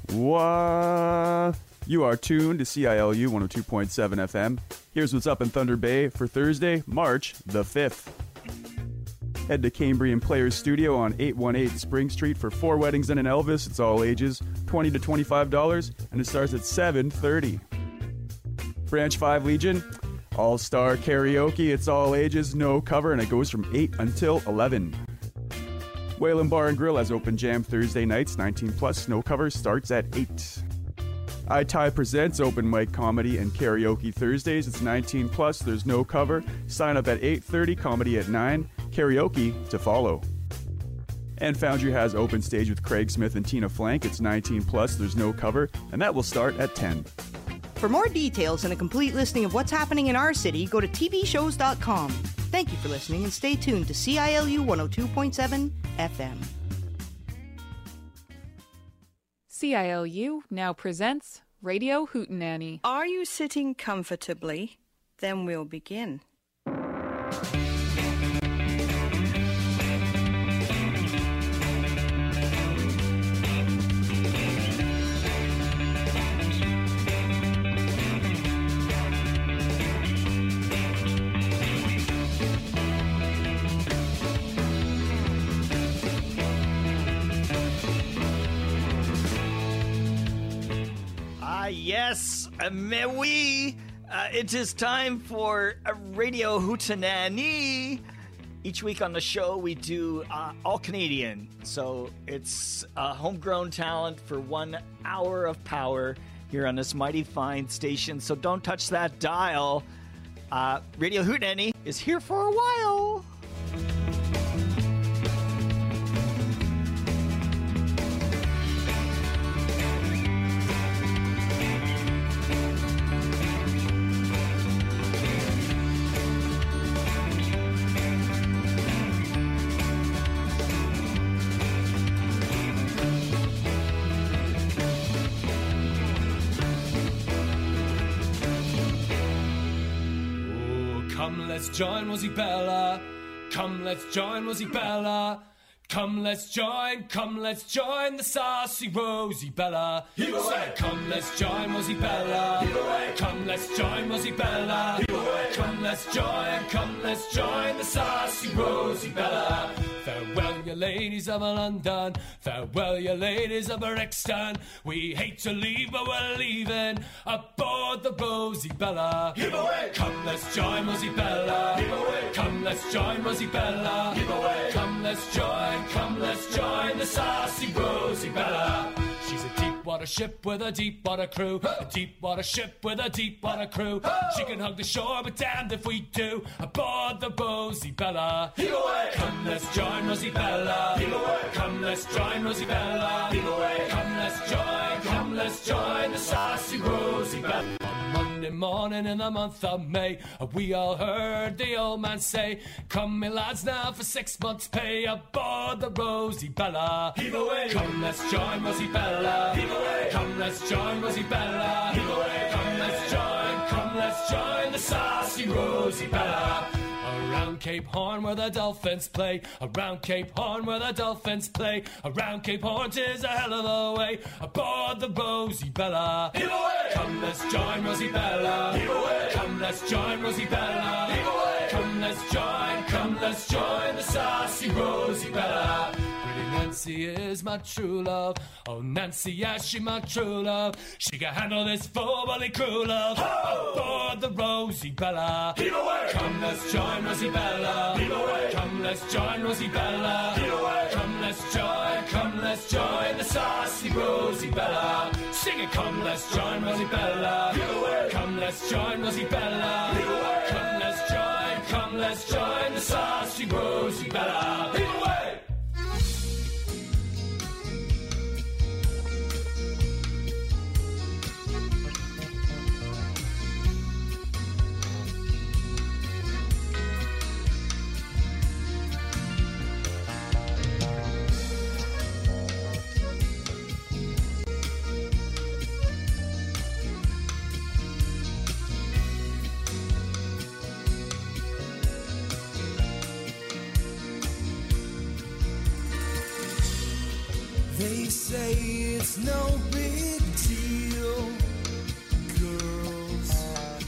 What? You are tuned to CILU 102.7 FM. Here's what's up in Thunder Bay for Thursday, March the 5th. Head to Cambrian Players Studio on 818 Spring Street for 4 weddings and an Elvis. It's all ages, $20 to $25, and it starts at 7:30. Branch 5 Legion, All-Star Karaoke. It's all ages, no cover, and it goes from 8 until 11. Whalen Bar and Grill has open jam Thursday nights, 19 plus, no cover, starts at 8. iTie presents open mic comedy and karaoke Thursdays. It's 19 plus, there's no cover. Sign up at 8:30, comedy at 9, karaoke to follow. And Foundry has open stage with Craig Smith and Tina Flank. It's 19 plus, there's no cover, and that will start at 10. For more details and a complete listing of what's happening in our city, go to tvshows.com. Thank you for listening and stay tuned to CILU 102.7 FM. CILU now presents Radio Hootenanny. Are you sitting comfortably? Then we'll begin. Yes, mais oui. It is time for a Radio Hootenanny. Each week on the show, we do all Canadian. So it's homegrown talent for 1 hour of power here on this mighty fine station. So don't touch that dial. Radio Hootenanny is here for a while. Come, let's join Rosie Bella. Come, let's join Rosie Bella. Come, let's join the saucy Rosie Bella. Heave away. Come, let's join Rosie Bella. Heave away. Come, let's join Rosie Bella. Heave away. Come, let's join the saucy Rosie Bella. Farewell, you ladies of London. Farewell, you ladies of Brixton. We hate to leave, but we're leaving aboard the Rosie Bella. Heave away. Come, let's join Rosie Bella. Heave away. Come, let's join Rosie Bella. Heave away. Come, let's join the saucy Rosie Bella. She's a deep water ship with a deep water crew. A deep water ship with a deep water crew. She can hug the shore, but damned if we do. Aboard the Rosie Bella. Heave away. Come, let's join Rosie Bella. Heave away. Come, let's join Rosie Bella. Heave away. Come, let's join the saucy Rosie Bella. On Monday morning in the month of May, we all heard the old man say, come, me lads, now for 6 months' pay aboard the Rosie Bella. Heave away. Come, let's join Rosie Bella. Heave away. Come, let's join Rosie Bella. Heave away. Come, let's join the saucy Rosie Bella. Around Cape Horn where the dolphins play. Around Cape Horn where the dolphins play. Around Cape Horn 'tis a hell of a way. Aboard the Rosie Bella. Heave away. Come, let's join Rosie Bella. Heave away. Come, let's join Rosie Bella. Heave away. Come, let's join the saucy Rosie Bella. Pretty Nancy is my true love. Oh, Nancy, yeah, she my true love. She can handle this full-belly crew love. Ho! Aboard the Rosie Bella. Heave away. Come, let's join Rosie Bella. Heave away. Come, let's join Rosie Bella. Heave away. Come, let's join the saucy Rosie Bella. Sing it, come, let's join Rosie Bella. Heave away. Come, let's join Rosie Bella. Heave away. Come, let's join the saucy Rosie Bella. Heave away. They say it's no big deal, girls.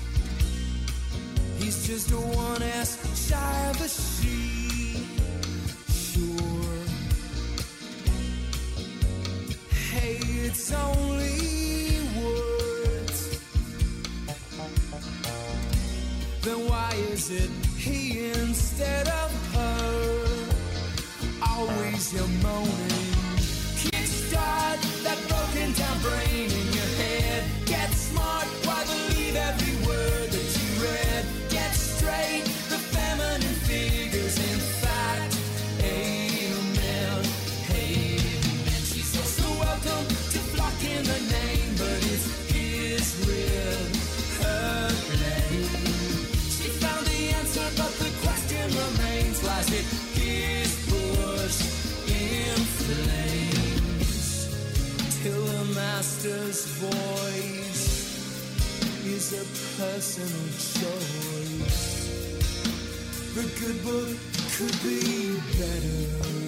He's just a 1S shy of a she, sure. Hey, it's only words. Then why is it he instead of her? Always you're moaning. Kickstart that broken down brain in your head. Get smart, why believe every word that you read? Get straight, the feminine figures in fact. Amen, amen. She's also welcome to flock in the name, but it's his with her blame. She found the answer, but the question remains. Why is it his bush in flames? Till the master's voice is a personal choice. The good book could be better.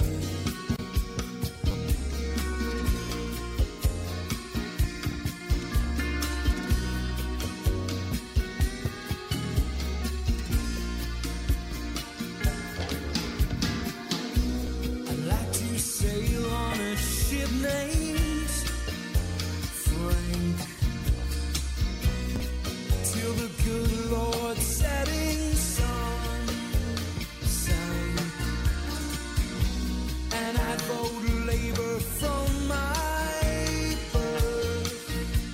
Sail on a ship named Frank till the good Lord setting sun sank, and I'd vote labor from my birth,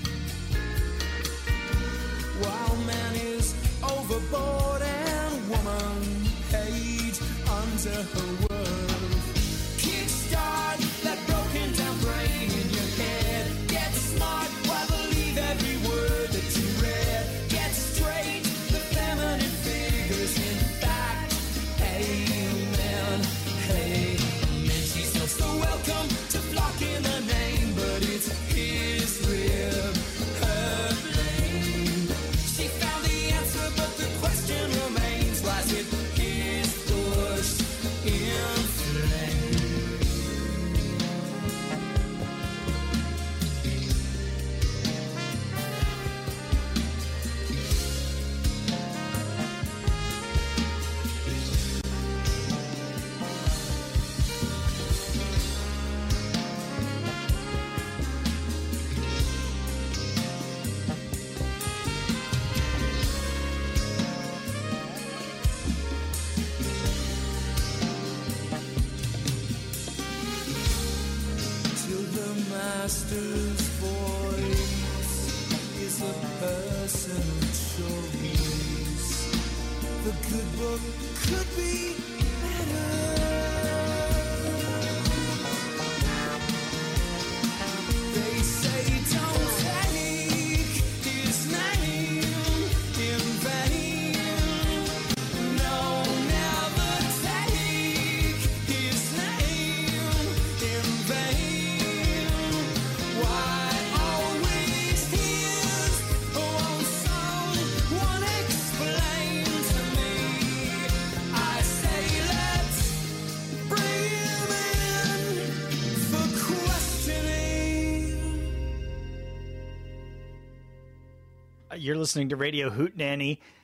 while man is overboard and woman paid under her worth. Kickstart that broken down brain in your head. Get smart, why believe every word that you read? Get straight, the feminine figures in fact. Amen, amen. She's also welcome to flock in the name, but it's his rib, her blame. She found the answer, but the question remains. Why is it his bush in flames? Master's voice is a personal choice. The good book could be better. They say don't take his name in vain. No, never take his name in vain. Why always his? Won't someone explain to me? I say let's bring him in for questioning. You're listening to Radio Hootenanny.